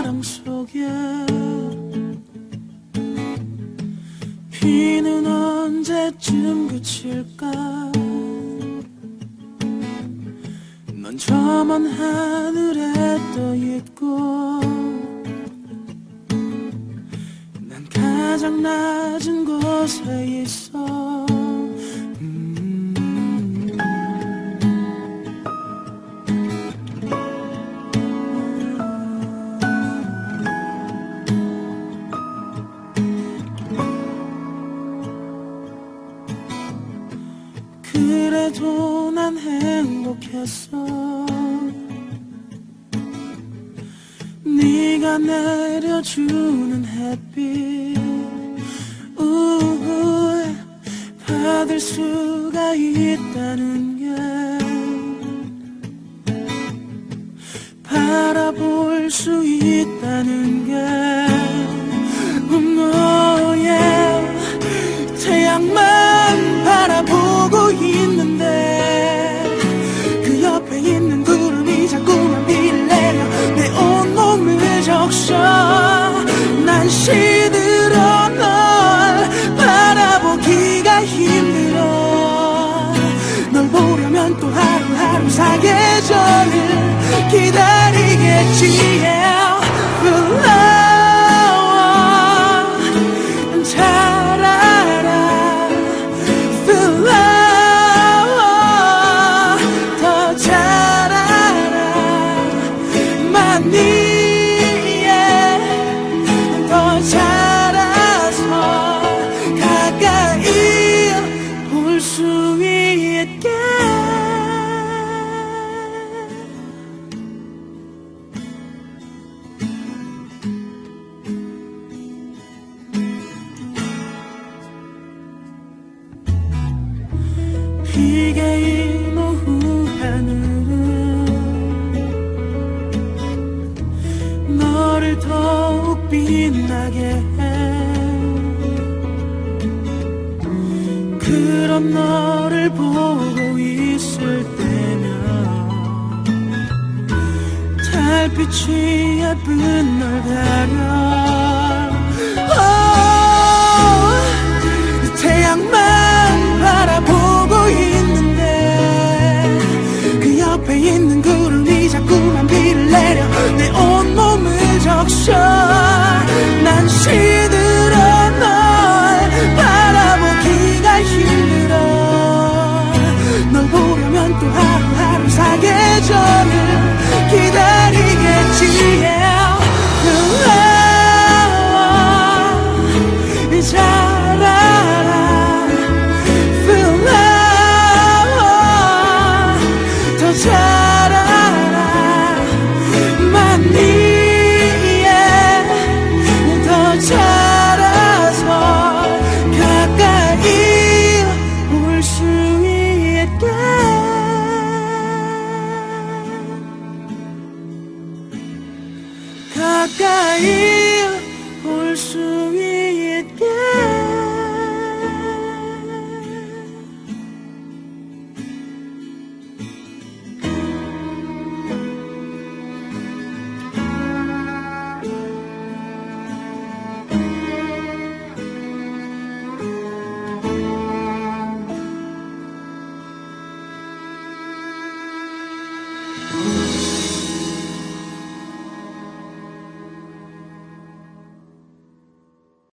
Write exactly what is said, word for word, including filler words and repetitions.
태양 속에 비는 언제쯤 그칠까? 넌 저 먼 하늘에 떠있고 난 가장 낮은 곳에 있어. 음. 그래도 난 행복했어. 네가 내려주는 햇빛 우우, 받을 수가 있다는 게, 바라볼 수 있다는 게, 음, 너의 태양만 바라보고 있는데 그 옆에 있는 구름이 자꾸만 비를 내려 내 온몸을 적셔. 난 시들어 널 바라보기가 힘들어. 널 보려면 또 하루하루 사계절을 기다리겠지. yeah. 잘 알아. Feel love. 더 잘 알아. 많이 더 자라서 가까이 볼 수 있게. 비개인 오후 하늘은 너를 더욱 빛나게 해. 그런 너를 보고 있을 때면 달빛이 예쁜 널 가려. oh, 태양만 바라보고 있는데 그 옆에 있는 구름이 자꾸만 비를 내려 내 온몸을 적셔. 난 시들어 널 바라보기가 힘들어. 널 보려면 또 하루하루 사계절을 기다리겠지. yeah. 잘 알아. Feel love. 더 잘 알아. 많이 더 자라서 가까이 올 수 있게. 가까이 올 수 있게.